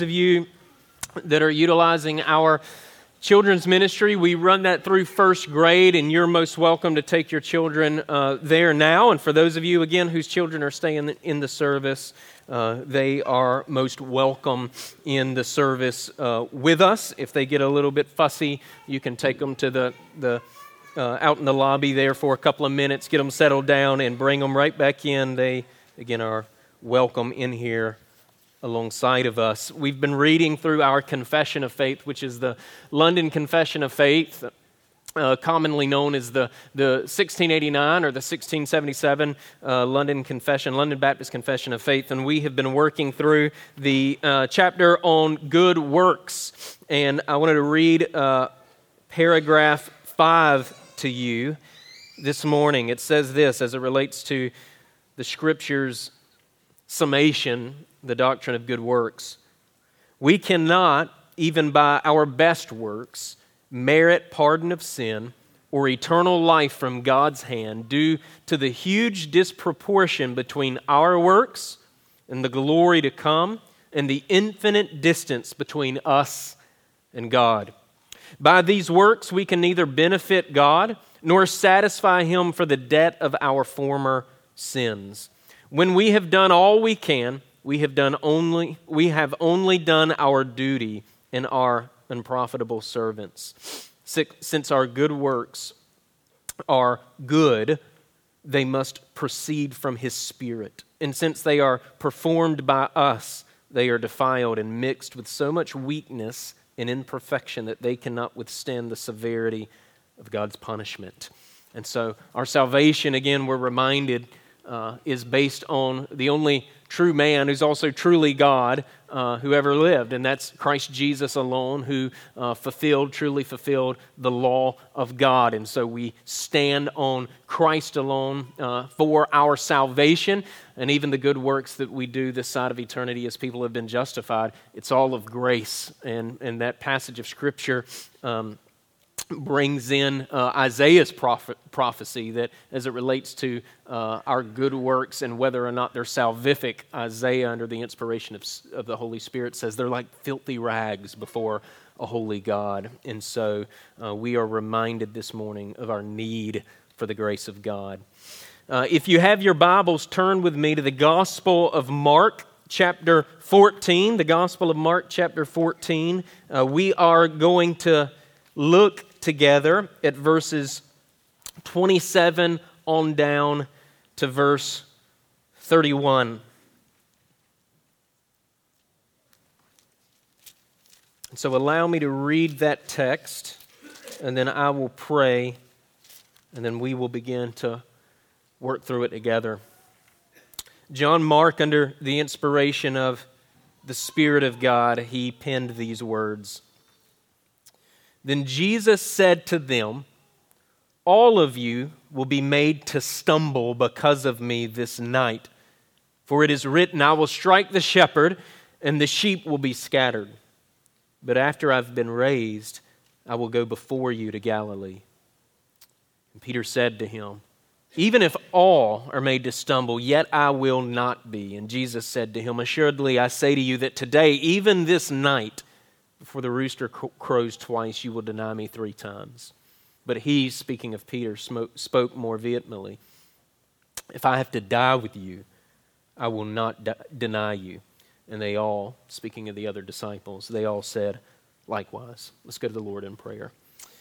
of you that are utilizing our children's ministry, we run that through first grade, and you're most welcome to take your children there now. And for those of you, again, whose children are staying in the service, they are most welcome in the service with us. If they get a little bit fussy, you can take them to the out in the lobby there for a couple of minutes, get them settled down, and bring them right back in. They, again, are welcome in here alongside of us. We've been reading through our Confession of Faith, which is the London Confession of Faith, commonly known as the 1689 or the 1677 London Baptist Confession of Faith. And we have been working through the chapter on good works. And I wanted to read paragraph 5 to you this morning. It says this as it relates to the Scripture's summation, the doctrine of good works. We cannot, even by our best works, merit pardon of sin or eternal life from God's hand due to the huge disproportion between our works and the glory to come and the infinite distance between us and God. By these works, we can neither benefit God nor satisfy Him for the debt of our former sins. When we have done all we can, we have only done our duty and are unprofitable servants. Since our good works are good, they must proceed from His Spirit. And since they are performed by us, they are defiled and mixed with so much weakness and imperfection that they cannot withstand the severity of God's punishment. And so our salvation, again, we're reminded, is based on the only true man who's also truly God who ever lived, and that's Christ Jesus alone, who truly fulfilled the law of God. And so we stand on Christ alone for our salvation, and even the good works that we do this side of eternity as people have been justified, it's all of grace. And that passage of Scripture brings in Isaiah's prophecy that as it relates to our good works and whether or not they're salvific, Isaiah, under the inspiration of the Holy Spirit, says they're like filthy rags before a holy God. And so we are reminded this morning of our need for the grace of God. If you have your Bibles, turn with me to the Gospel of Mark, chapter 14. The Gospel of Mark, chapter 14. We are going to look together at verses 27 on down to verse 31. So allow me to read that text, and then I will pray, and then we will begin to work through it together. John Mark, under the inspiration of the Spirit of God, he penned these words. Then Jesus said to them, "All of you will be made to stumble because of me this night. For it is written, I will strike the shepherd, and the sheep will be scattered. But after I've been raised, I will go before you to Galilee." And Peter said to him, "Even if all are made to stumble, yet I will not be." And Jesus said to him, "Assuredly, I say to you that today, even this night, before the rooster crows twice, you will deny me 3 times. But he, speaking of Peter, spoke more vehemently. "If I have to die with you, I will not deny you." And they all, speaking of the other disciples, they all said likewise. Let's go to the Lord in prayer.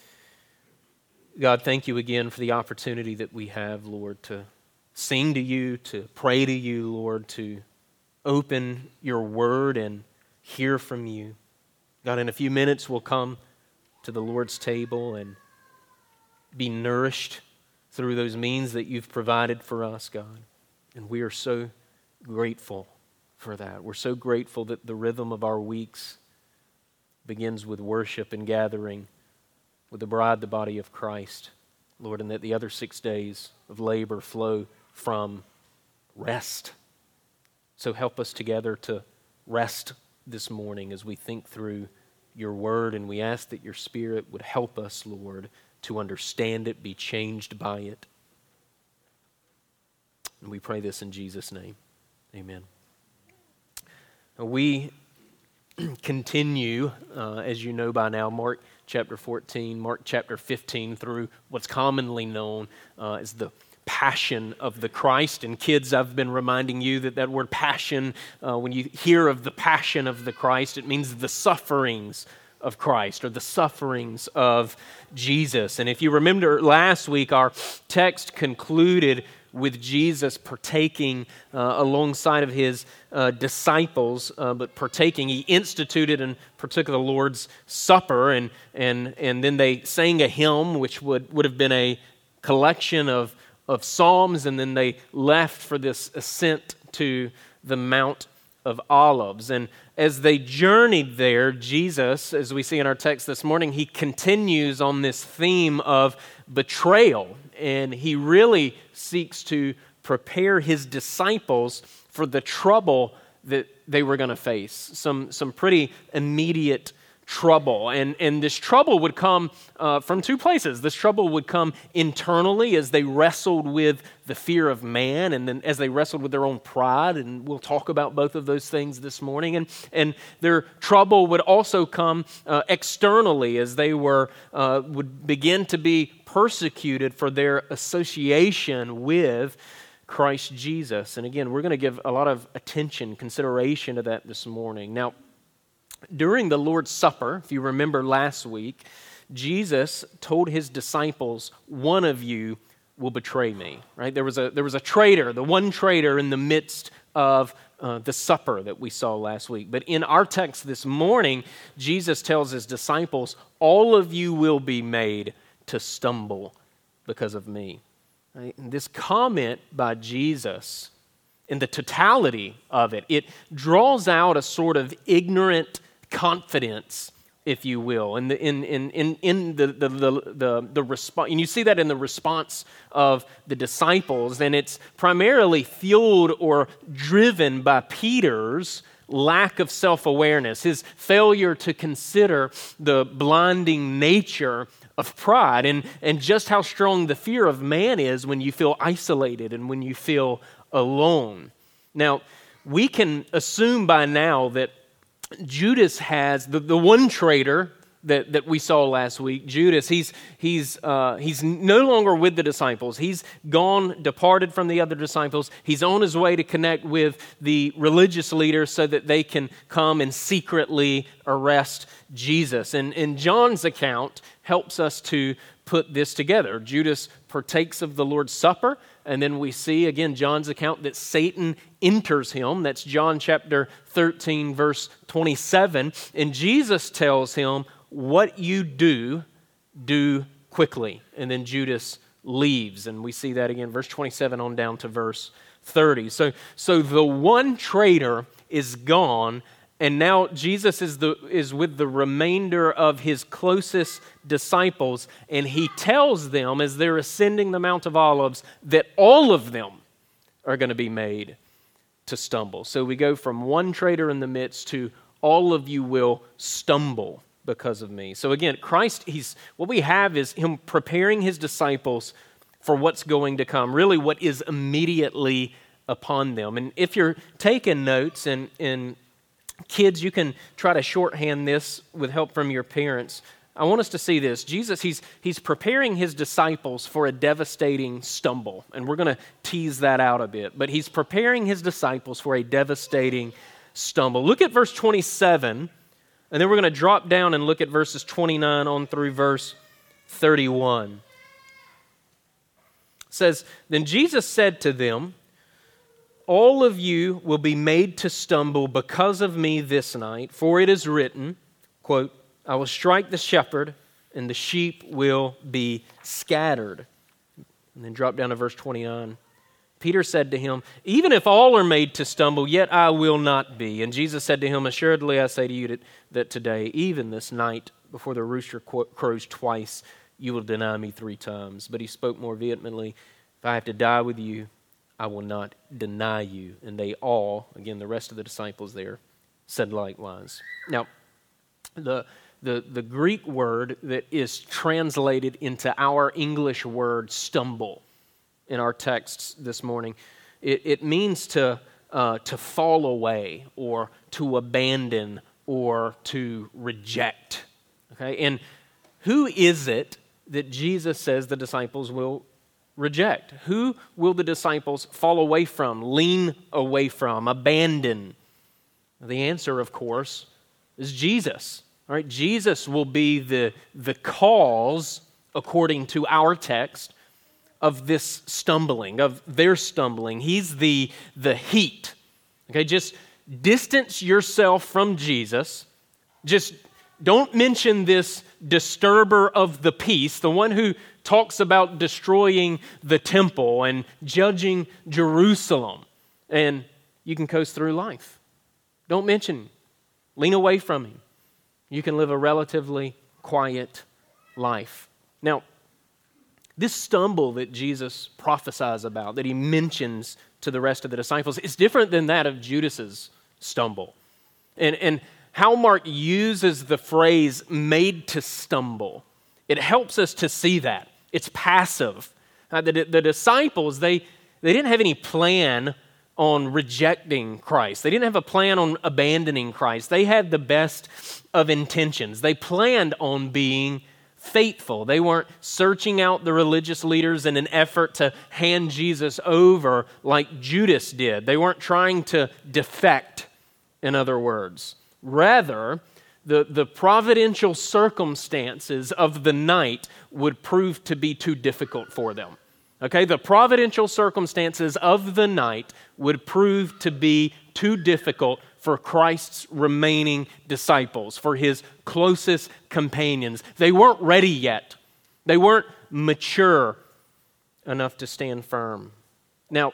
God, thank you again for the opportunity that we have, Lord, to sing to you, to pray to you, Lord, to open your word and hear from you. God, in a few minutes we'll come to the Lord's table and be nourished through those means that you've provided for us, God. And we are so grateful for that. We're so grateful that the rhythm of our weeks begins with worship and gathering with the bride, the body of Christ, Lord, and that the other 6 days of labor flow from rest. So help us together to rest this morning as we think through your word, and we ask that your Spirit would help us, Lord, to understand it, be changed by it. And we pray this in Jesus' name. Amen. We continue, as you know by now, Mark chapter 14, Mark chapter 15, through what's commonly known as the Passion of the Christ. And kids, I've been reminding you that word passion, when you hear of the Passion of the Christ, it means the sufferings of Christ, or the sufferings of Jesus. And if you remember last week, our text concluded with Jesus partaking alongside of his disciples, but partaking, he instituted and partook of the Lord's Supper, and then they sang a hymn, which would have been a collection of psalms, and then they left for this ascent to the Mount of Olives. And as they journeyed there, Jesus, as we see in our text this morning, he continues on this theme of betrayal, and he really seeks to prepare his disciples for the trouble that they were going to face, some pretty immediate trouble. And this trouble would come from two places. This trouble would come internally as they wrestled with the fear of man, and then as they wrestled with their own pride, and we'll talk about both of those things this morning. And their trouble would also come externally as they would begin to be persecuted for their association with Christ Jesus. And again, we're going to give a lot of attention, consideration to that this morning. Now, during the Lord's Supper, if you remember last week, Jesus told his disciples, "One of you will betray me." Right? There was a traitor, the one traitor in the midst of the supper that we saw last week. But in our text this morning, Jesus tells his disciples, "All of you will be made to stumble because of me." Right? And this comment by Jesus, in the totality of it, it draws out a sort of ignorant confidence, if you will, in the response. And you see that in the response of the disciples, and it's primarily fueled or driven by Peter's lack of self-awareness, his failure to consider the blinding nature of pride, and just how strong the fear of man is when you feel isolated and when you feel alone. Now, we can assume by now that Judas has the one traitor that we saw last week. Judas, he's no longer with the disciples. He's gone, departed from the other disciples. He's on his way to connect with the religious leaders so that they can come and secretly arrest Jesus. And John's account helps us to put this together. Judas partakes of the Lord's Supper, and then we see, again, John's account that Satan enters him. That's John chapter 13, verse 27. And Jesus tells him, "What you do quickly." And then Judas leaves. And we see that again, verse 27 on down to verse 30. So the one traitor is gone, and now Jesus is with the remainder of his closest disciples, and he tells them as they're ascending the Mount of Olives that all of them are going to be made to stumble. So we go from one traitor in the midst to all of you will stumble because of me. So again, Christ, what we have is him preparing his disciples for what's going to come, really what is immediately upon them. And if you're taking notes, and kids, you can try to shorthand this with help from your parents. I want us to see this. Jesus, he's preparing his disciples for a devastating stumble, and we're going to tease that out a bit, but he's preparing his disciples for a devastating stumble. Look at verse 27, and then we're going to drop down and look at verses 29 on through verse 31. It says, "Then Jesus said to them, 'All of you will be made to stumble because of me this night, for it is written,'" quote, "'I will strike the shepherd, and the sheep will be scattered.'" And then drop down to verse 29. "Peter said to him, 'Even if all are made to stumble, yet I will not be.' And Jesus said to him, 'Assuredly I say to you that today, even this night, before the rooster crows twice, you will deny me 3 times.' But he spoke more vehemently, 'If I have to die with you, I will not deny you.' And they all," again, the rest of the disciples there, "said likewise." Now, the Greek word that is translated into our English word stumble in our texts this morning, it means to fall away, or to abandon, or to reject. Okay, and who is it that Jesus says the disciples will reject? Who will the disciples fall away from, lean away from, abandon? The answer, of course, is Jesus. All right, Jesus will be the cause, according to our text, of this stumbling, of their stumbling. He's the heat. Okay, just distance yourself from Jesus. Just don't mention this disturber of the peace, the one who talks about destroying the temple and judging Jerusalem. And you can coast through life. Don't mention him. Lean away from him. You can live a relatively quiet life. Now, this stumble that Jesus prophesies about, that he mentions to the rest of the disciples, is different than that of Judas's stumble. And how Mark uses the phrase made to stumble, it helps us to see that. It's passive. The disciples, they didn't have any plan on rejecting Christ. They didn't have a plan on abandoning Christ. They had the best of intentions. They planned on being faithful. They weren't searching out the religious leaders in an effort to hand Jesus over like Judas did. They weren't trying to defect, in other words. Rather, the providential circumstances of the night would prove to be too difficult for them. Okay, the providential circumstances of the night would prove to be too difficult for Christ's remaining disciples, for his closest companions. They weren't ready yet. They weren't mature enough to stand firm. Now,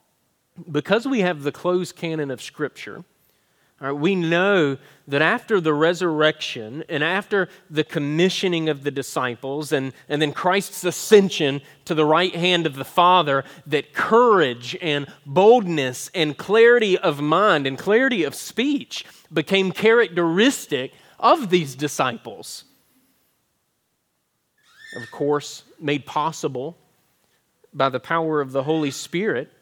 because we have the closed canon of Scripture, all right, we know that after the resurrection and after the commissioning of the disciples and then Christ's ascension to the right hand of the Father, that courage and boldness and clarity of mind and clarity of speech became characteristic of these disciples. Of course, made possible by the power of the Holy Spirit.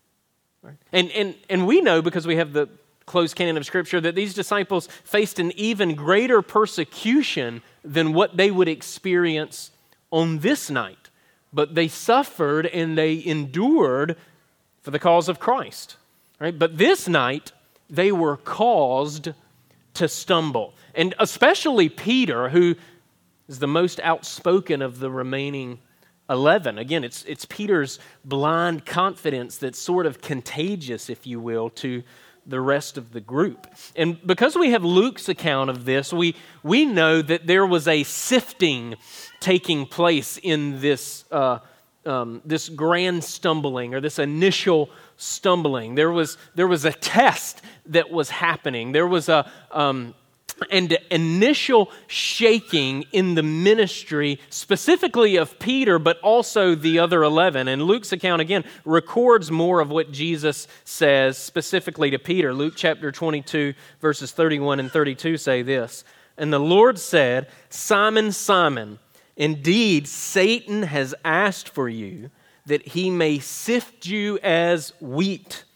And we know, because we have the closed canon of Scripture, that these disciples faced an even greater persecution than what they would experience on this night. But they suffered and they endured for the cause of Christ. Right? But this night, they were caused to stumble. And especially Peter, who is the most outspoken of the remaining 11. Again, it's Peter's blind confidence that's sort of contagious, if you will, to the rest of the group. And because we have Luke's account of this, we know that there was a sifting taking place in this this grand stumbling, or this initial stumbling. There was a test that was happening. There was an initial shaking in the ministry, specifically of Peter, but also the other 11. And Luke's account, again, records more of what Jesus says specifically to Peter. Luke chapter 22, verses 31 and 32 say this: "And the Lord said, 'Simon, Simon, indeed Satan has asked for you, that he may sift you as wheat.'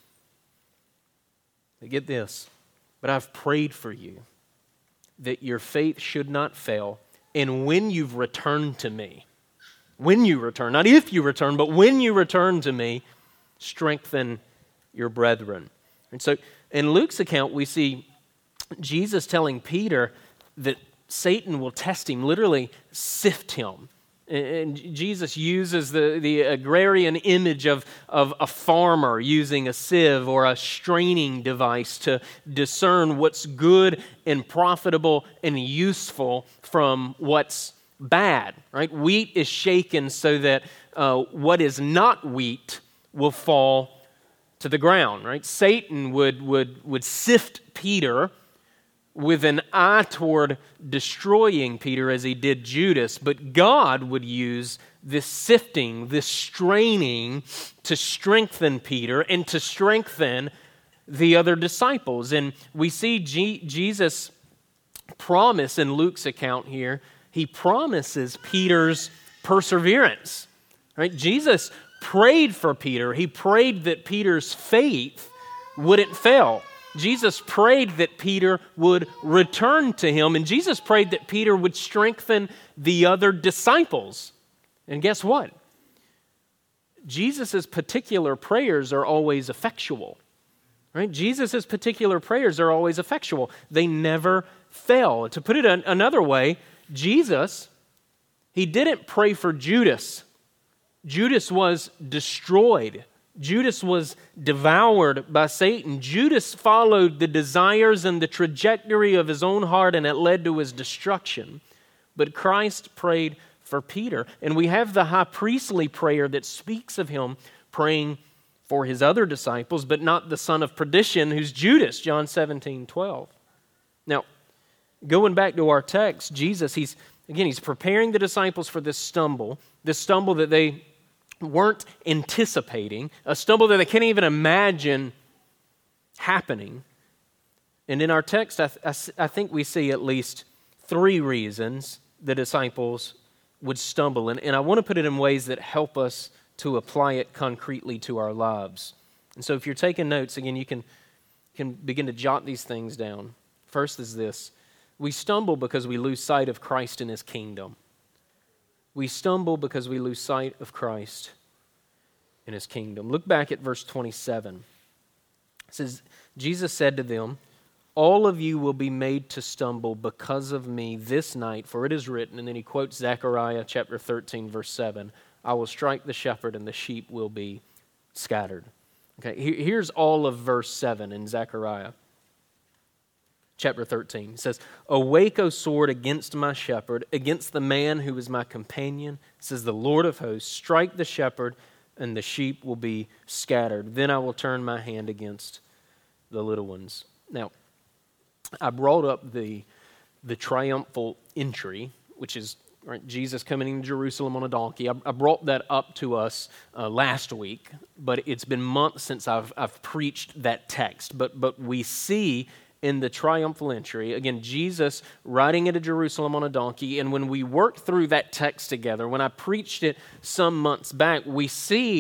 But get this, but I've prayed for you, that your faith should not fail. And when you've returned to me," when you return, not if you return, but when you return to me, "strengthen your brethren." And so in Luke's account, we see Jesus telling Peter that Satan will test him, literally sift him. And Jesus uses the agrarian image of a farmer using a sieve or a straining device to discern what's good and profitable and useful from what's bad. Right? Wheat is shaken so that what is not wheat will fall to the ground. Right? Satan would sift Peter with an eye toward destroying Peter as he did Judas, but God would use this sifting, this straining to strengthen Peter and to strengthen the other disciples. And we see Jesus promise in Luke's account here, he promises Peter's perseverance. Right? Jesus prayed for Peter. He prayed that Peter's faith wouldn't fail, Jesus prayed that Peter would return to him, and Jesus prayed that Peter would strengthen the other disciples. And guess what? Jesus' particular prayers are always effectual. Right? Jesus' particular prayers are always effectual. They never fail. To put it another way, Jesus, he didn't pray for Judas. Judas was destroyed. Judas was devoured by Satan. Judas followed the desires and the trajectory of his own heart, and it led to his destruction. But Christ prayed for Peter. And we have the high priestly prayer that speaks of him praying for his other disciples, but not the son of perdition, who's Judas, John 17:12. Now, going back to our text, Jesus, he's preparing the disciples for this stumble that they weren't anticipating, a stumble that they can't even imagine happening. And in our text, I think we see at least 3 reasons the disciples would stumble. And I want to put it in ways that help us to apply it concretely to our lives. And so if you're taking notes, again, you can begin to jot these things down. First is this: we stumble because we lose sight of Christ and his kingdom. We stumble because we lose sight of Christ and his kingdom. Look back at verse 27. It says, Jesus said to them, "All of you will be made to stumble because of me this night, for it is written," and then he quotes Zechariah chapter 13, verse 7, "I will strike the shepherd and the sheep will be scattered." Okay, here's all of verse 7 in Zechariah chapter 13. It says, "Awake, O sword, against my shepherd, against the man who is my companion, says the Lord of hosts, strike the shepherd and the sheep will be scattered. Then I will turn my hand against the little ones." Now, I brought up the triumphal entry, which is right, Jesus coming into Jerusalem on a donkey. I brought that up to us last week, but it's been months since I've preached that text. But we see in the triumphal entry, again, Jesus riding into Jerusalem on a donkey, and when we worked through that text together, when I preached it some months back, we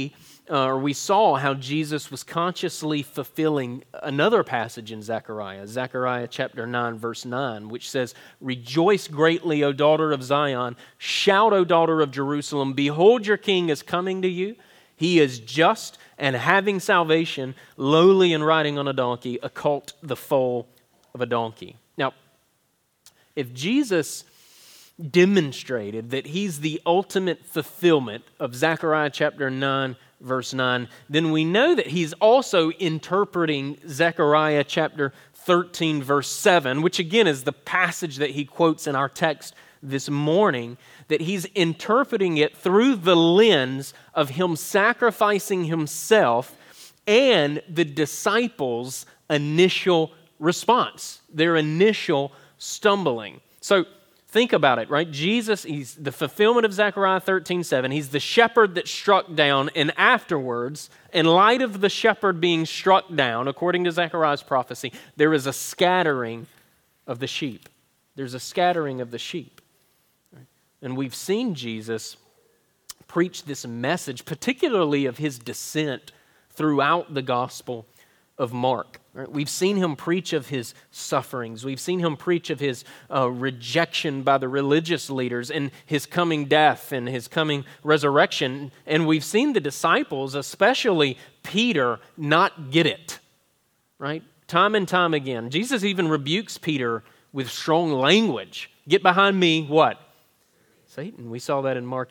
saw how Jesus was consciously fulfilling another passage in Zechariah chapter 9, verse 9, which says, "Rejoice greatly, O daughter of Zion. Shout, O daughter of Jerusalem. Behold, your king is coming to you. He is just and having salvation, lowly and riding on a donkey, a colt, the foal of a donkey." Now, if Jesus demonstrated that he's the ultimate fulfillment of Zechariah chapter 9, verse 9, then we know that he's also interpreting Zechariah chapter 13, verse 7, which again is the passage that he quotes in our text this morning, that he's interpreting it through the lens of him sacrificing himself and the disciples' initial response, their initial stumbling. So think about it, right? Jesus, he's the fulfillment of Zechariah 13:7. He's the shepherd that struck down, and afterwards, in light of the shepherd being struck down, according to Zechariah's prophecy, there is a scattering of the sheep. There's a scattering of the sheep. And we've seen Jesus preach this message, particularly of his descent, throughout the Gospel of Mark. We've seen him preach of his sufferings. We've seen him preach of his rejection by the religious leaders and his coming death and his coming resurrection. And we've seen the disciples, especially Peter, not get it, right? Time and time again. Jesus even rebukes Peter with strong language. "Get behind me," what? Satan. We saw that in Mark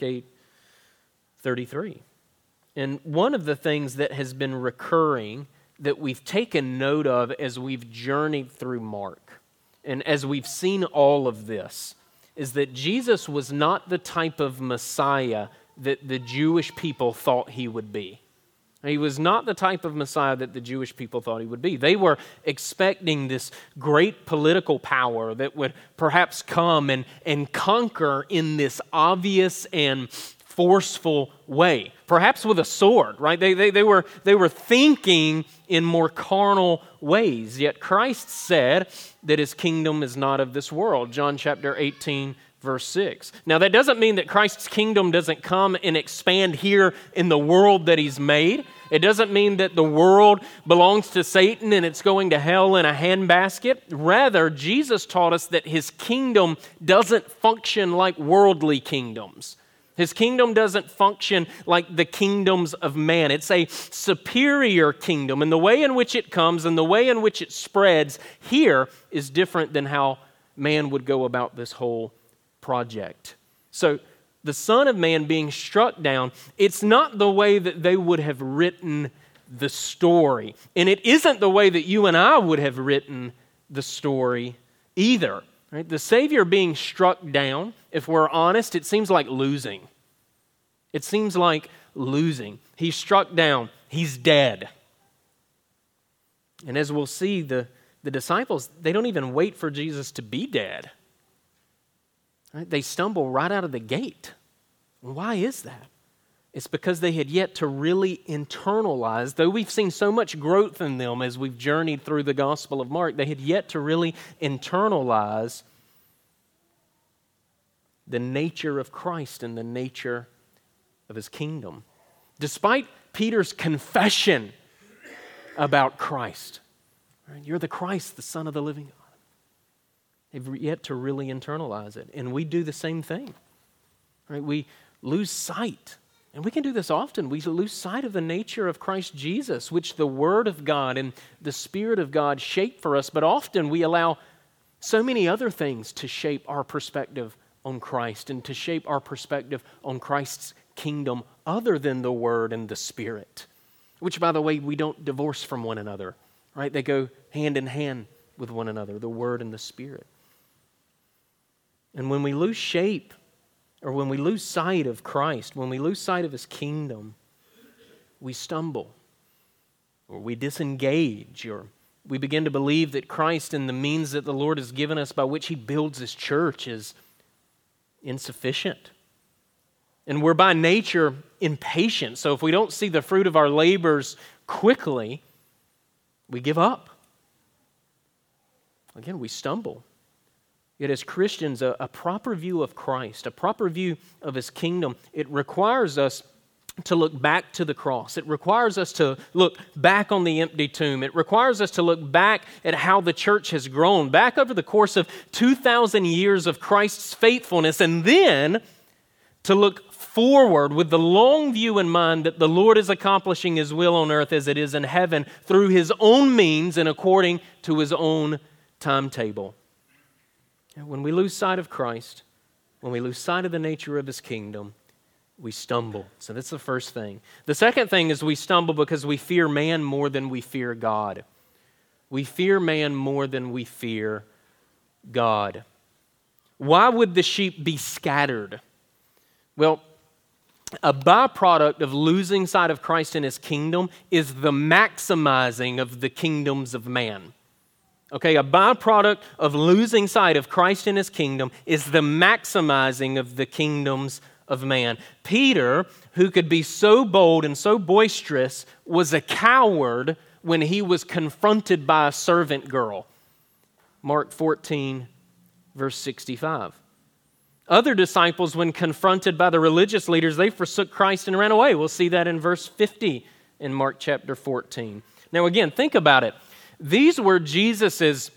8:33. And one of the things that has been recurring that we've taken note of as we've journeyed through Mark and as we've seen all of this is that Jesus was not the type of Messiah that the Jewish people thought he would be. He was not the type of Messiah that the Jewish people thought he would be. They were expecting this great political power that would perhaps come and conquer in this obvious and forceful way, perhaps with a sword, right? They were thinking in more carnal ways. Yet Christ said that his kingdom is not of this world. John chapter 18, verse 6. Now that doesn't mean that Christ's kingdom doesn't come and expand here in the world that he's made. It doesn't mean that the world belongs to Satan and it's going to hell in a handbasket. Rather, Jesus taught us that his kingdom doesn't function like worldly kingdoms. His kingdom doesn't function like the kingdoms of man. It's a superior kingdom, and the way in which it comes and the way in which it spreads here is different than how man would go about this whole project. So, the Son of Man being struck down, it's not the way that they would have written the story. And it isn't the way that you and I would have written the story either. Right? The Savior being struck down, if we're honest, it seems like losing. It seems like losing. He's struck down. He's dead. And as we'll see, the disciples, they don't even wait for Jesus to be dead. Right? They stumble right out of the gate. Why is that? It's because they had yet to really internalize, though we've seen so much growth in them as we've journeyed through the Gospel of Mark, they had yet to really internalize the nature of Christ and the nature of his kingdom. Despite Peter's confession about Christ, right? You're the Christ, the Son of the living God. They've yet to really internalize it. And we do the same thing. Right? We lose sight. And we can do this often. We lose sight of the nature of Christ Jesus, which the Word of God and the Spirit of God shape for us. But often we allow so many other things to shape our perspective on Christ and to shape our perspective on Christ's kingdom other than the Word and the Spirit. Which, by the way, we don't divorce from one another. Right? They go hand in hand with one another, the Word and the Spirit. And when we lose shape, or when we lose sight of Christ, when we lose sight of his kingdom, we stumble, or we disengage, or we begin to believe that Christ and the means that the Lord has given us by which he builds his church is insufficient. And we're by nature impatient, so if we don't see the fruit of our labors quickly, we give up. Again, we stumble. Yet as Christians, a proper view of Christ, a proper view of his kingdom, it requires us to look back to the cross. It requires us to look back on the empty tomb. It requires us to look back at how the church has grown, back over the course of 2,000 years of Christ's faithfulness, and then to look forward with the long view in mind that the Lord is accomplishing his will on earth as it is in heaven through his own means and according to his own timetable. When we lose sight of Christ, when we lose sight of the nature of his kingdom, we stumble. So that's the first thing. The second thing is we stumble because we fear man more than we fear God. We fear man more than we fear God. Why would the sheep be scattered? Well, a byproduct of losing sight of Christ and his kingdom is the maximizing of the kingdoms of man. Okay, a byproduct of losing sight of Christ and his kingdom is the maximizing of the kingdoms of man. Peter, who could be so bold and so boisterous, was a coward when he was confronted by a servant girl. Mark 14, verse 65. Other disciples, when confronted by the religious leaders, they forsook Christ and ran away. We'll see that in verse 50 in Mark chapter 14. Now again, think about it. These were Jesus'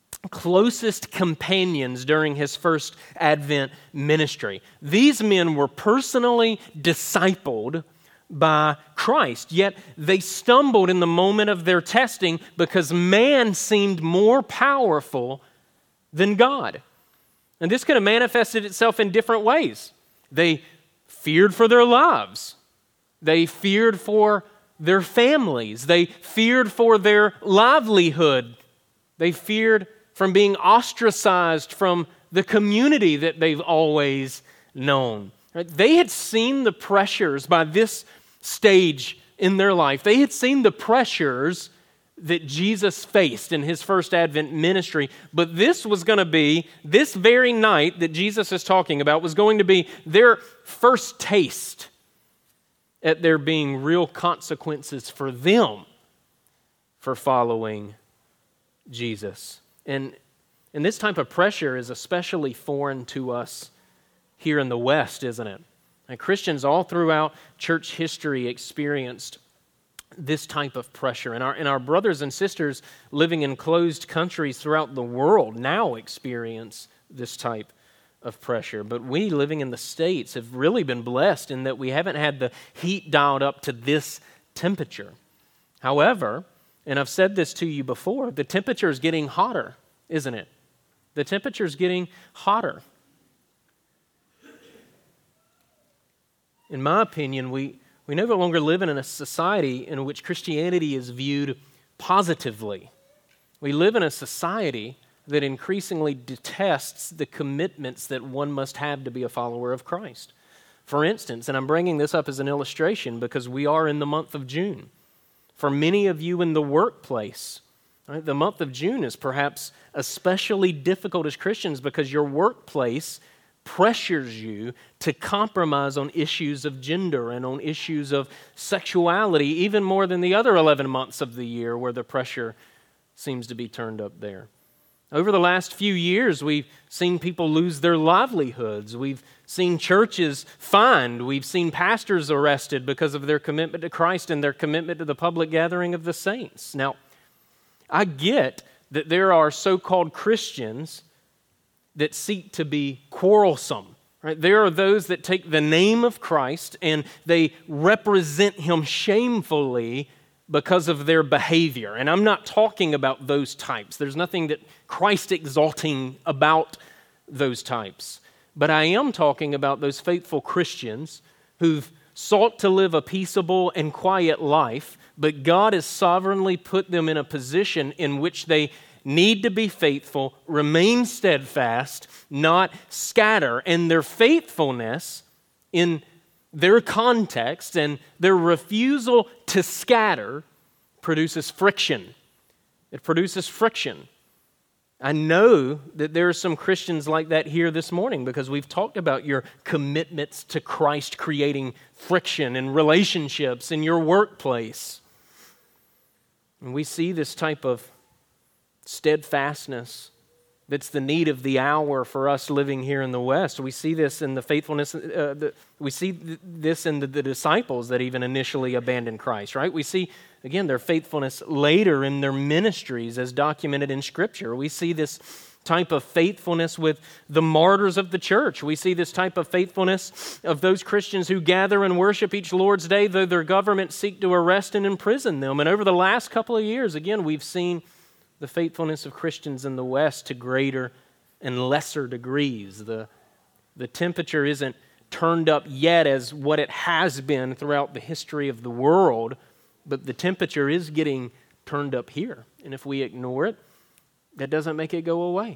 closest companions during his first Advent ministry. These men were personally discipled by Christ, yet they stumbled in the moment of their testing because man seemed more powerful than God. And this could have manifested itself in different ways. They feared for their lives. They feared for their families. They feared for their livelihood. They feared from being ostracized from the community that they've always known. Right? They had seen the pressures by this stage in their life. They had seen the pressures that Jesus faced in his first Advent ministry, but this was going to be, this very night that Jesus is talking about was going to be their first taste at there being real consequences for them for following Jesus. And this type of pressure is especially foreign to us here in the West, isn't it? And Christians all throughout church history experienced this type of pressure. And our brothers and sisters living in closed countries throughout the world now experience this type of pressure. But we living in the States have really been blessed in that we haven't had the heat dialed up to this temperature. However, and I've said this to you before, the temperature is getting hotter, isn't it? The temperature is getting hotter. In my opinion, we no longer live in a society in which Christianity is viewed positively. We live in a society that increasingly detests the commitments that one must have to be a follower of Christ. For instance, and I'm bringing this up as an illustration because we are in the month of June. For many of you in the workplace, right, the month of June is perhaps especially difficult as Christians because your workplace pressures you to compromise on issues of gender and on issues of sexuality, even more than the other 11 months of the year where the pressure seems to be turned up there. Over the last few years, we've seen people lose their livelihoods. We've seen churches fined. We've seen pastors arrested because of their commitment to Christ and their commitment to the public gathering of the saints. Now, I get that there are so-called Christians that seek to be quarrelsome. Right? There are those that take the name of Christ and they represent Him shamefully because of their behavior. And I'm not talking about those types. There's nothing that Christ-exalting about those types. But I am talking about those faithful Christians who've sought to live a peaceable and quiet life, but God has sovereignly put them in a position in which they need to be faithful, remain steadfast, not scatter. And their faithfulness in their context and their refusal to scatter produces friction. It produces friction. I know that there are some Christians like that here this morning because we've talked about your commitments to Christ creating friction in relationships in your workplace. And we see this type of steadfastness that's the need of the hour for us living here in the West. We see this in the faithfulness, we see this in the disciples that even initially abandoned Christ, right? We see, again, their faithfulness later in their ministries as documented in Scripture. We see this type of faithfulness with the martyrs of the church. We see this type of faithfulness of those Christians who gather and worship each Lord's Day, though their government seek to arrest and imprison them. And over the last couple of years, again, we've seen the faithfulness of Christians in the West to greater and lesser degrees. The temperature isn't turned up yet as what it has been throughout the history of the world, but the temperature is getting turned up here. And if we ignore it, that doesn't make it go away.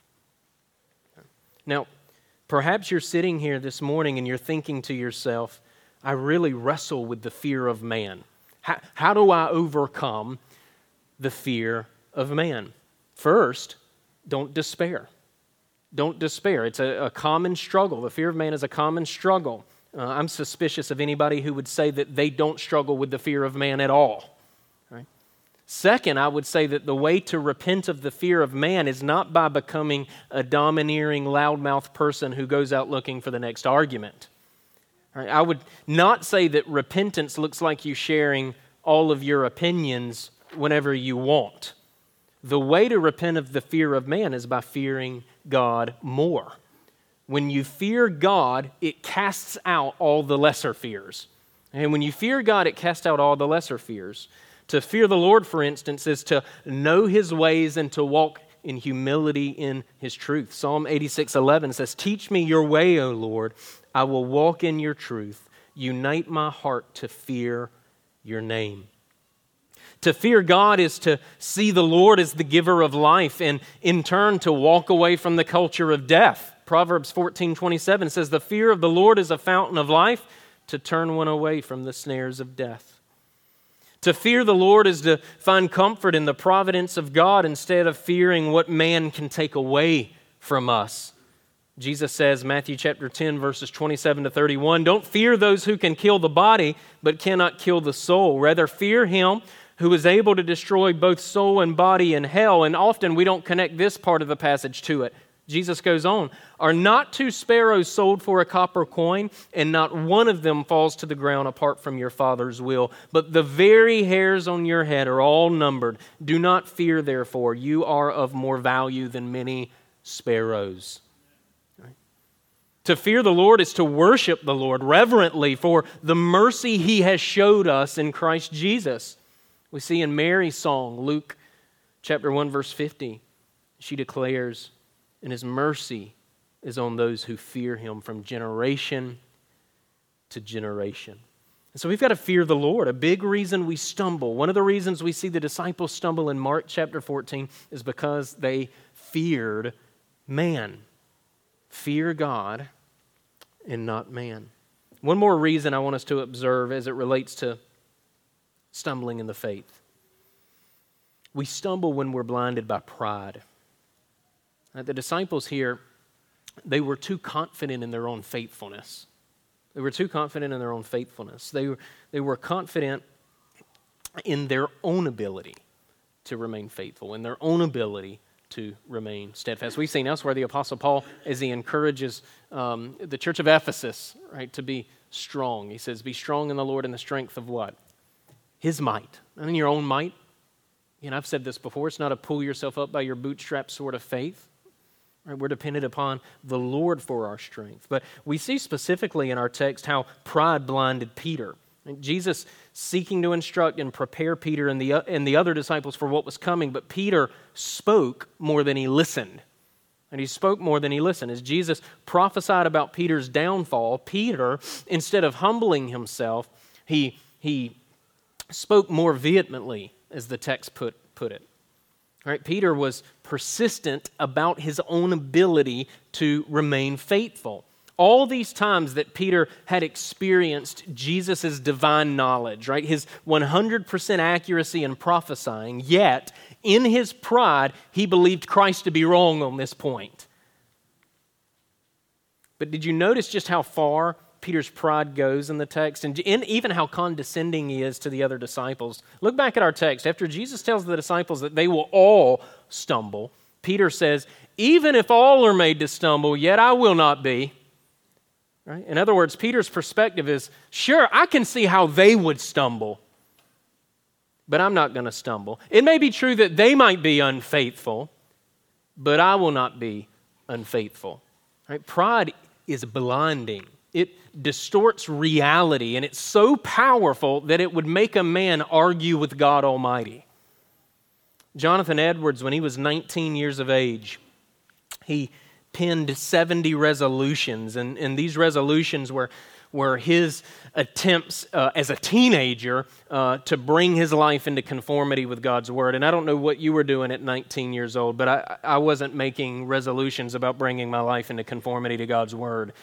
Now, perhaps you're sitting here this morning and you're thinking to yourself, I really wrestle with the fear of man. How do I overcome the fear of man? First, don't despair. Don't despair. It's a common struggle. The fear of man is a common struggle. I'm suspicious of anybody who would say that they don't struggle with the fear of man at all. Right? Second, I would say that the way to repent of the fear of man is not by becoming a domineering, loudmouth person who goes out looking for the next argument. Right? I would not say that repentance looks like you sharing all of your opinions whenever you want. The way to repent of the fear of man is by fearing God more. When you fear God, it casts out all the lesser fears. And when you fear God, it casts out all the lesser fears. To fear the Lord, for instance, is to know His ways and to walk in humility in His truth. Psalm 86:11 says, "Teach me your way, O Lord. I will walk in your truth. Unite my heart to fear your name." To fear God is to see the Lord as the giver of life and in turn to walk away from the culture of death. Proverbs 14:27 says, "The fear of the Lord is a fountain of life, to turn one away from the snares of death." To fear the Lord is to find comfort in the providence of God instead of fearing what man can take away from us. Jesus says, Matthew chapter 10, verses 27 to 31, "Don't fear those who can kill the body, but cannot kill the soul. Rather fear Him who is able to destroy both soul and body in hell." And often we don't connect this part of the passage to it. Jesus goes on, "Are not 2 sparrows sold for a copper coin, and not one of them falls to the ground apart from your Father's will? But the very hairs on your head are all numbered. Do not fear, therefore. You are of more value than many sparrows." Right? To fear the Lord is to worship the Lord reverently for the mercy He has showed us in Christ Jesus. We see in Mary's song, Luke chapter 1, verse 50, she declares, "And His mercy is on those who fear Him from generation to generation." And so we've got to fear the Lord. A big reason we stumble, one of the reasons we see the disciples stumble in Mark chapter 14 is because they feared man. Fear God and not man. One more reason I want us to observe as it relates to stumbling in the faith. We stumble when we're blinded by pride. The disciples here, they were too confident in their own faithfulness. They were too confident in their own faithfulness. They were confident in their own ability to remain faithful, in their own ability to remain steadfast. We've seen elsewhere the Apostle Paul, as he encourages the church of Ephesus, right, to be strong. He says, "Be strong in the Lord and the strength of" what? His might, not in your own might. And I've said this before, it's not a pull yourself up by your bootstraps sort of faith. Right? We're dependent upon the Lord for our strength. But we see specifically in our text how pride blinded Peter. And Jesus seeking to instruct and prepare Peter and the other disciples for what was coming, but Peter spoke more than he listened. And he spoke more than he listened. As Jesus prophesied about Peter's downfall, Peter, instead of humbling himself, he spoke more vehemently, as the text put it. Right? Peter was persistent about his own ability to remain faithful. All these times that Peter had experienced Jesus' divine knowledge, right? His 100% accuracy in prophesying, yet in his pride, he believed Christ to be wrong on this point. But did you notice just how far Peter's pride goes in the text, and even how condescending he is to the other disciples? Look back at our text. After Jesus tells the disciples that they will all stumble, Peter says, "Even if all are made to stumble, yet I will not be." Right? In other words, Peter's perspective is, sure, I can see how they would stumble, but I'm not going to stumble. It may be true that they might be unfaithful, but I will not be unfaithful. Right? Pride is blinding. It distorts reality, and it's so powerful that it would make a man argue with God Almighty. Jonathan Edwards, when he was 19 years of age, he penned 70 resolutions, and these resolutions were his attempts as a teenager to bring his life into conformity with God's Word. And I don't know what you were doing at 19 years old, but I wasn't making resolutions about bringing my life into conformity to God's Word.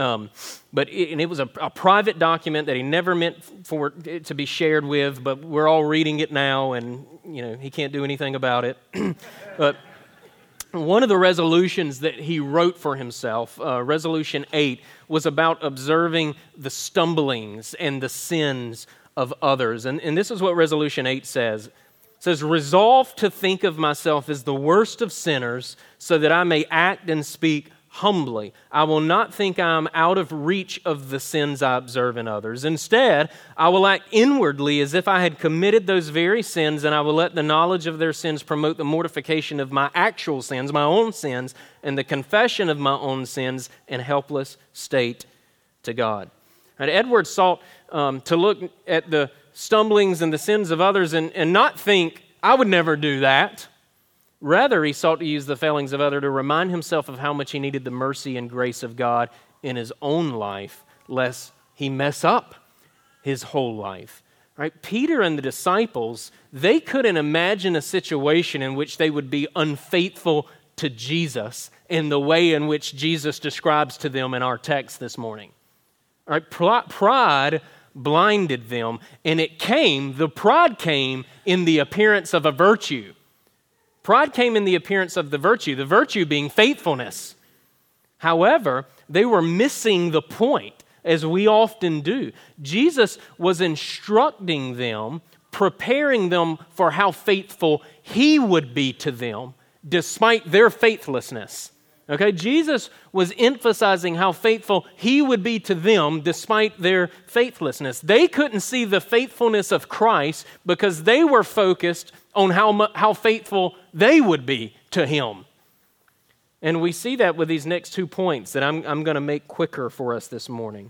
But it was a private document that he never meant for it to be shared with, but we're all reading it now, and he can't do anything about it. But one of the resolutions that he wrote for himself, Resolution 8, was about observing the stumblings and the sins of others. And this is what Resolution 8 says. It says, "Resolve to think of myself as the worst of sinners so that I may act and speak humbly. I will not think I am out of reach of the sins I observe in others. Instead, I will act inwardly as if I had committed those very sins, and I will let the knowledge of their sins promote the mortification of my actual sins, my own sins, and the confession of my own sins and helpless state to God." And Edwards sought to look at the stumblings and the sins of others and not think, I would never do that. Rather, he sought to use the failings of others to remind himself of how much he needed the mercy and grace of God in his own life, lest he mess up his whole life. Right? Peter and the disciples, they couldn't imagine a situation in which they would be unfaithful to Jesus in the way in which Jesus describes to them in our text this morning. Right? Pride blinded them, and the pride came in the appearance of a virtue. Pride came in the appearance of the virtue being faithfulness. However, they were missing the point, as we often do. Jesus was instructing them, preparing them for how faithful he would be to them, despite their faithlessness. Okay, Jesus was emphasizing how faithful he would be to them despite their faithlessness. They couldn't see the faithfulness of Christ because they were focused on how faithful they would be to him. And we see that with these next 2 points that I'm going to make quicker for us this morning.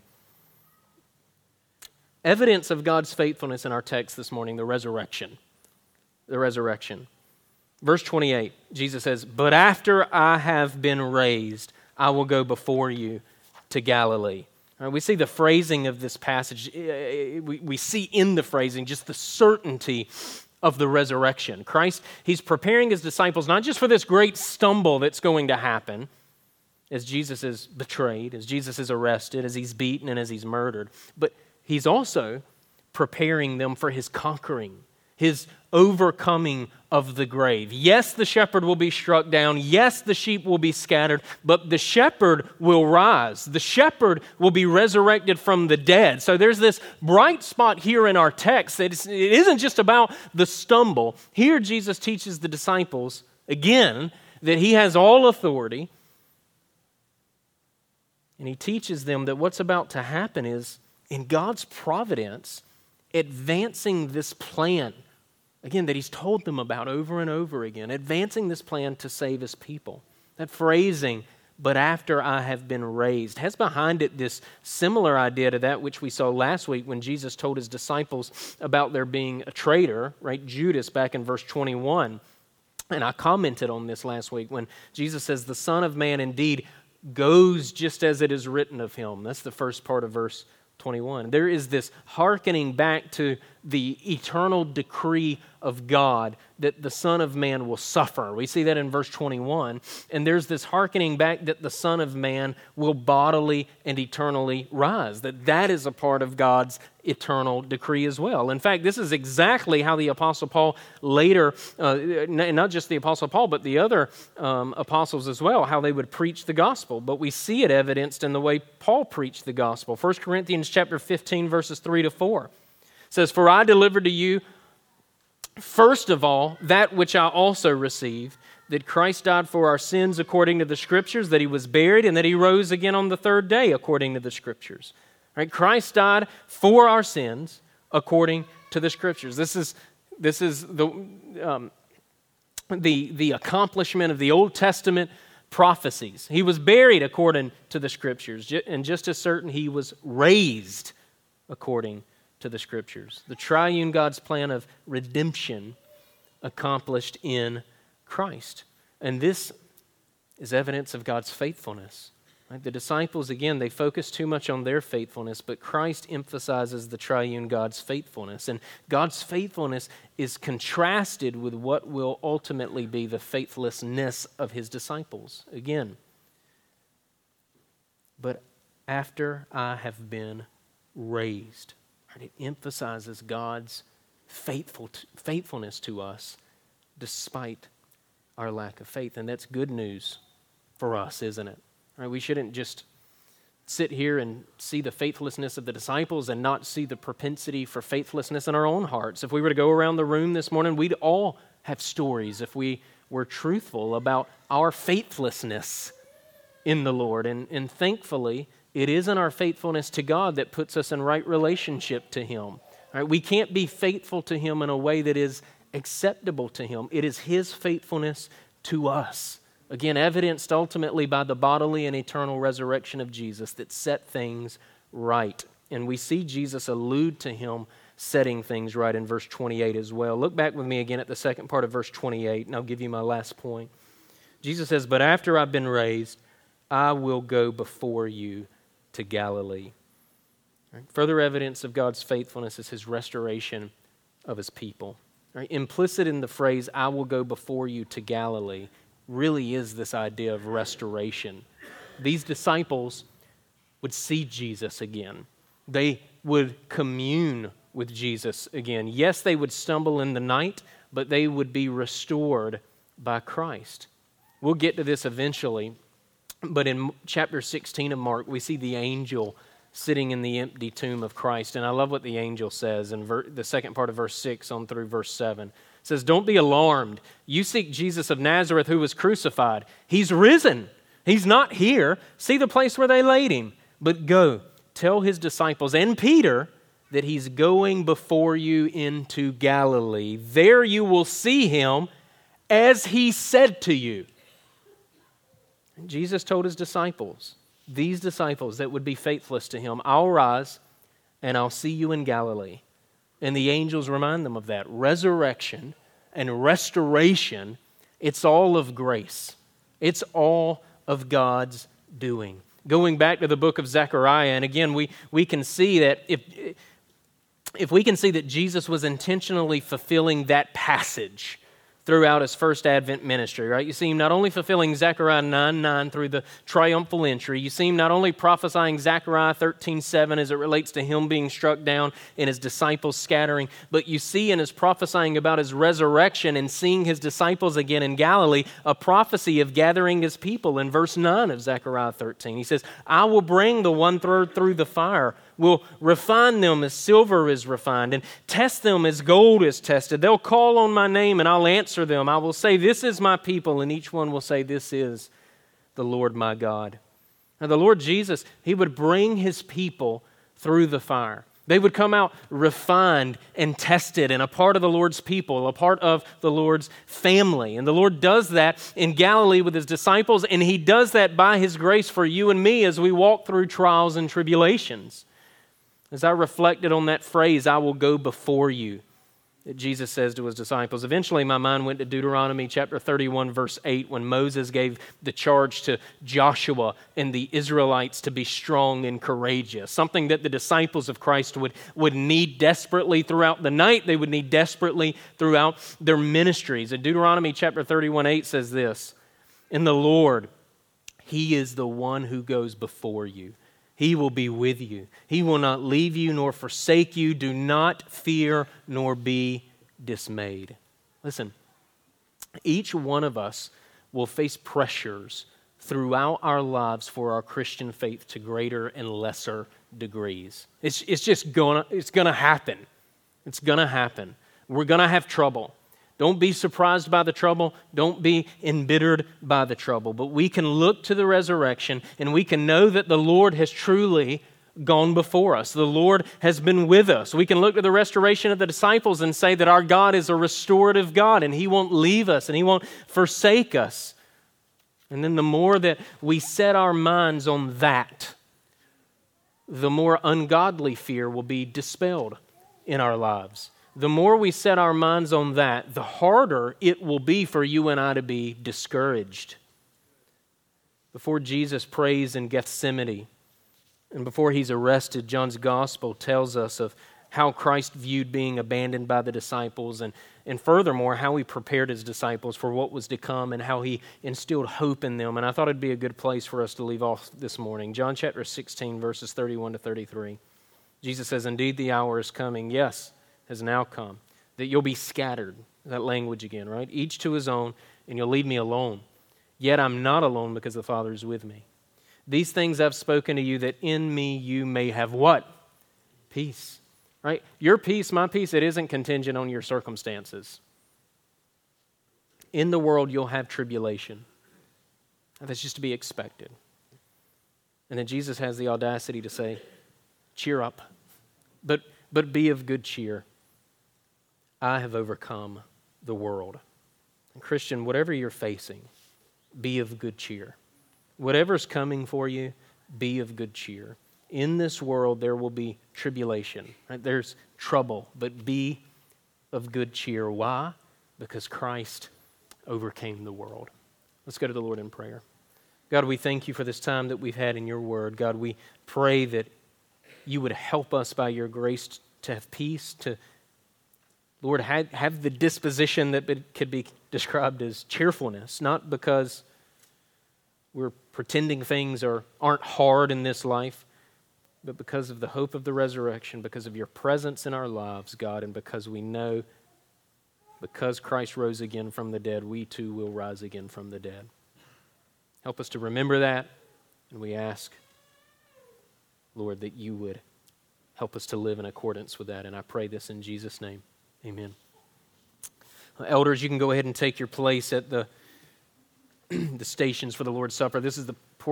Evidence of God's faithfulness in our text this morning, the resurrection. The resurrection. Verse 28, Jesus says, "But after I have been raised, I will go before you to Galilee." All right, we see the phrasing of this passage. We see in the phrasing just the certainty of the resurrection. Christ, he's preparing his disciples not just for this great stumble that's going to happen as Jesus is betrayed, as Jesus is arrested, as he's beaten, and as he's murdered, but he's also preparing them for his conquering, his overcoming of the grave. Yes, the shepherd will be struck down. Yes, the sheep will be scattered, but the shepherd will rise. The shepherd will be resurrected from the dead. So there's this bright spot here in our text that it isn't just about the stumble. Here Jesus teaches the disciples, again, that he has all authority. And he teaches them that what's about to happen is, in God's providence, advancing this plan, again, that he's told them about over and over again, advancing this plan to save his people. That phrasing, "but after I have been raised," has behind it this similar idea to that which we saw last week when Jesus told his disciples about there being a traitor, right? Judas, back in verse 21. And I commented on this last week when Jesus says, "The Son of Man indeed goes just as it is written of him." That's the first part of verse 21. There is this hearkening back to the eternal decree of God that the Son of Man will suffer. We see that in verse 21. And there's this hearkening back that the Son of Man will bodily and eternally rise. That is a part of God's eternal decree as well. In fact, this is exactly how the Apostle Paul later, not just the Apostle Paul, but the other apostles as well, how they would preach the gospel. But we see it evidenced in the way Paul preached the gospel. 1 Corinthians chapter 15, verses 3 to 4. It says, "For I delivered to you first of all that which I also received, that Christ died for our sins according to the Scriptures, that he was buried, and that he rose again on the third day according to the Scriptures." Right? Christ died for our sins according to the Scriptures. This is the accomplishment of the Old Testament prophecies. He was buried according to the Scriptures, and just as certain, he was raised according to the Scriptures. The triune God's plan of redemption accomplished in Christ. And this is evidence of God's faithfulness. Right? The disciples, again, they focus too much on their faithfulness, but Christ emphasizes the triune God's faithfulness. And God's faithfulness is contrasted with what will ultimately be the faithlessness of his disciples. Again, "But after I have been raised." It emphasizes God's faithfulness to us despite our lack of faith. And that's good news for us, isn't it? Right? We shouldn't just sit here and see the faithlessness of the disciples and not see the propensity for faithlessness in our own hearts. If we were to go around the room this morning, we'd all have stories, if we were truthful, about our faithlessness in the Lord. And thankfully, it isn't our faithfulness to God that puts us in right relationship to him. Right? We can't be faithful to him in a way that is acceptable to him. It is his faithfulness to us. Again, evidenced ultimately by the bodily and eternal resurrection of Jesus that set things right. And we see Jesus allude to him setting things right in verse 28 as well. Look back with me again at the second part of verse 28, and I'll give you my last point. Jesus says, "But after I've been raised, I will go before you to Galilee." Right? Further evidence of God's faithfulness is his restoration of his people. Right? Implicit in the phrase, "I will go before you to Galilee," really is this idea of restoration. These disciples would see Jesus again. They would commune with Jesus again. Yes, they would stumble in the night, but they would be restored by Christ. We'll get to this eventually. But in chapter 16 of Mark, we see the angel sitting in the empty tomb of Christ. And I love what the angel says in the second part of verse 6 on through verse 7. It says, "Don't be alarmed. You seek Jesus of Nazareth who was crucified. He's risen. He's not here. See the place where they laid him. But go, tell his disciples and Peter that he's going before you into Galilee. There you will see him as he said to you. And Jesus told his disciples, these disciples that would be faithless to him, I'll rise and I'll see you in Galilee. And the angels remind them of that. Resurrection and restoration, it's all of grace. It's all of God's doing. Going back to the book of Zechariah, and again, we can see that if we can see that Jesus was intentionally fulfilling that passage throughout his first Advent ministry, right? You see him not only fulfilling Zechariah 9:9 through the triumphal entry, you see him not only prophesying Zechariah 13:7 as it relates to him being struck down and his disciples scattering, but you see in his prophesying about his resurrection and seeing his disciples again in Galilee, a prophecy of gathering his people in verse 9 of Zechariah 13. He says, I will bring the one through the fire, will refine them as silver is refined, and test them as gold is tested. They'll call on my name, and I'll answer them. I will say, this is my people, and each one will say, this is the Lord my God. Now, the Lord Jesus, he would bring his people through the fire. They would come out refined and tested and a part of the Lord's people, a part of the Lord's family. And the Lord does that in Galilee with his disciples, and he does that by his grace for you and me as we walk through trials and tribulations. As I reflected on that phrase, I will go before you, that Jesus says to his disciples. Eventually, my mind went to Deuteronomy chapter 31, verse 8, when Moses gave the charge to Joshua and the Israelites to be strong and courageous, something that the disciples of Christ would need desperately throughout the night. They would need desperately throughout their ministries. And Deuteronomy chapter 31, 8 says this, in the Lord, he is the one who goes before you. He will be with you. He will not leave you nor forsake you. Do not fear nor be dismayed. Listen, each one of us will face pressures throughout our lives for our Christian faith to greater and lesser degrees. It's gonna happen. It's gonna happen. We're gonna have trouble. Don't be surprised by the trouble. Don't be embittered by the trouble. But we can look to the resurrection and we can know that the Lord has truly gone before us. The Lord has been with us. We can look to the restoration of the disciples and say that our God is a restorative God and he won't leave us and he won't forsake us. And then the more that we set our minds on that, the more ungodly fear will be dispelled in our lives. The more we set our minds on that, the harder it will be for you and I to be discouraged. Before Jesus prays in Gethsemane and before he's arrested, John's gospel tells us of how Christ viewed being abandoned by the disciples and furthermore, how he prepared his disciples for what was to come and how he instilled hope in them. And I thought it'd be a good place for us to leave off this morning. John chapter 16, verses 31 to 33. Jesus says, indeed, the hour is coming. Yes, has now come, that you'll be scattered. That language again, right? Each to his own, and you'll leave me alone. Yet I'm not alone because the Father is with me. These things I've spoken to you, that in me you may have what? Peace, right? Your peace, my peace, it isn't contingent on your circumstances. In the world, you'll have tribulation. That's just to be expected. And then Jesus has the audacity to say, cheer up, but be of good cheer. I have overcome the world. And Christian, whatever you're facing, be of good cheer. Whatever's coming for you, be of good cheer. In this world, there will be tribulation. Right? There's trouble, but be of good cheer. Why? Because Christ overcame the world. Let's go to the Lord in prayer. God, we thank you for this time that we've had in your word. God, we pray that you would help us by your grace to have peace, to Lord, have the disposition that could be described as cheerfulness, not because we're pretending things aren't hard in this life, but because of the hope of the resurrection, because of your presence in our lives, God, and because we know because Christ rose again from the dead, we too will rise again from the dead. Help us to remember that, and we ask, Lord, that you would help us to live in accordance with that, and I pray this in Jesus' name. Amen. Elders, you can go ahead and take your place at the the stations for the Lord's Supper. This is the